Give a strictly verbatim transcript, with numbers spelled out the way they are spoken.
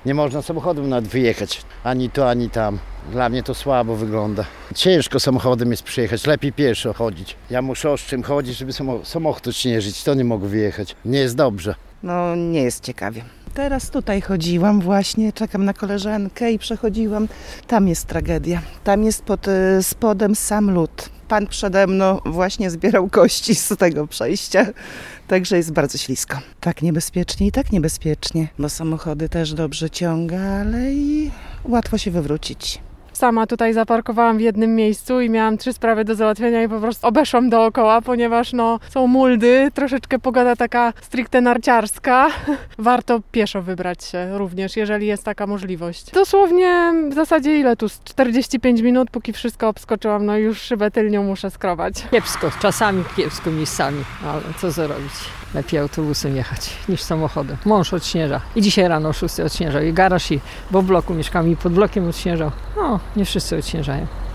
Nie można samochodem nawet wyjechać, ani tu, ani tam. Dla mnie to słabo wygląda. Ciężko samochodem jest przyjechać, lepiej pieszo chodzić. Ja muszę o czym chodzić, żeby samochód odśnieżyć, to nie mogę wyjechać. Nie jest dobrze. No nie jest ciekawie. Teraz tutaj chodziłam właśnie, czekam na koleżankę i przechodziłam. Tam jest tragedia. Tam jest pod spodem sam lód. Pan przede mną właśnie zbierał kości z tego przejścia, także jest bardzo ślisko. Tak niebezpiecznie i tak niebezpiecznie, bo samochody też dobrze ciąga, ale i łatwo się wywrócić. Sama tutaj zaparkowałam w jednym miejscu i miałam trzy sprawy do załatwienia i po prostu obeszłam dookoła, ponieważ no, są muldy, troszeczkę pogoda taka stricte narciarska. Warto pieszo wybrać się również, jeżeli jest taka możliwość. Dosłownie w zasadzie ile tu? czterdzieści pięć minut, póki wszystko obskoczyłam, no już szybę tylnią muszę skrobać. Kiepsko, czasami kiepsko miejscami, ale co zrobić? Lepiej autobusem jechać niż samochodem. Mąż odśnieża. I dzisiaj rano o szóstej odśnieżał. I garaż, i bo w bloku mieszkam, i pod blokiem odśnieżał. No, nie wszyscy odśnieżają.